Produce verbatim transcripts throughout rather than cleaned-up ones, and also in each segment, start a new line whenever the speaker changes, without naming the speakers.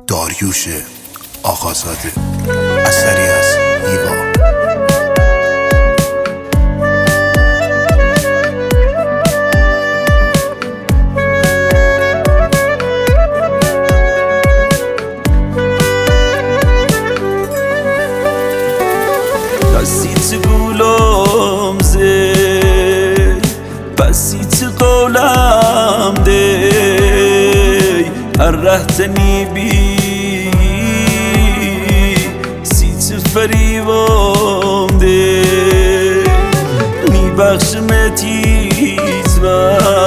داریوش آقازاده، اثری از هیوا.
Basit gulom ze, basit qolam de, arrahtani bi, sit farivom de, mi bakhshmetiz va,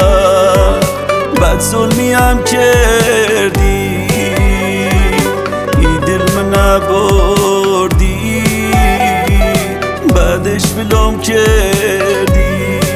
bad zulmi am kerdi, i dil me nabordi. بعدش بلوم کردی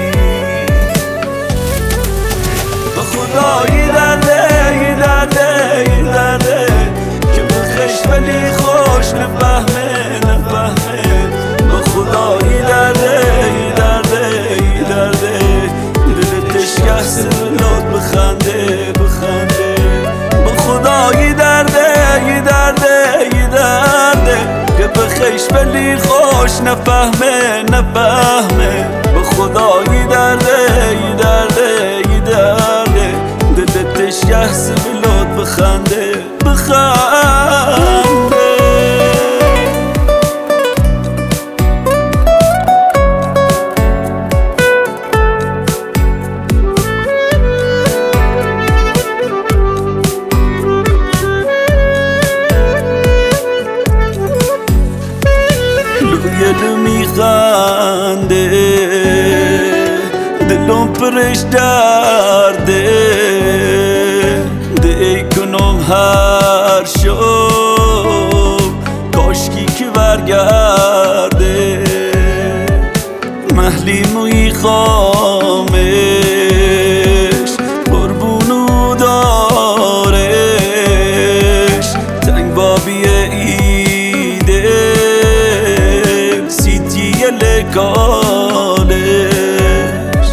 به خدا یه درده یه درده یه درده که بخش ولی خوش نفهمه نفهمه به خدا یه درده یه درده یه درده دلتش گهسه بلاد بخنده بخنده به خدا یه درده یه درده یه درده که بخش ولی خوش نفهمه نفهمه به خدا یه درده یه درده یه درده دلتش گهسه بلاد بخنده بخنده دل میخنده دلم پرش درده دی کنم هر شب کاشکی که برگرده محلی موی خامش قربونو دارش تنگ بابی کالش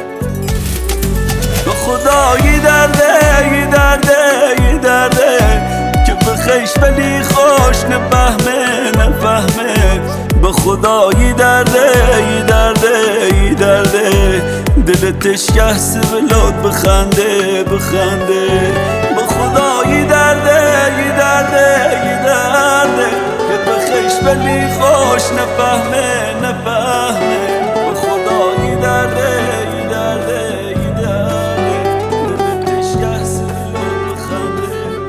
به خدا یه درده یه درده یه درده که بخش ولی خوش نفهمه نفهمه به خدا یه درده یه درده یه درده دلتش گهسه بلاد بخنده بخنده به خدا یه درده یه درده یه درده که بخش ولی خوش نفهمه نفهمه به خدا یه درده یه درده یه درده دلتش گهسه بلاد بخنده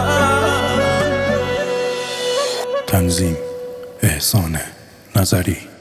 بخنده.
تنظیم احسان نظری.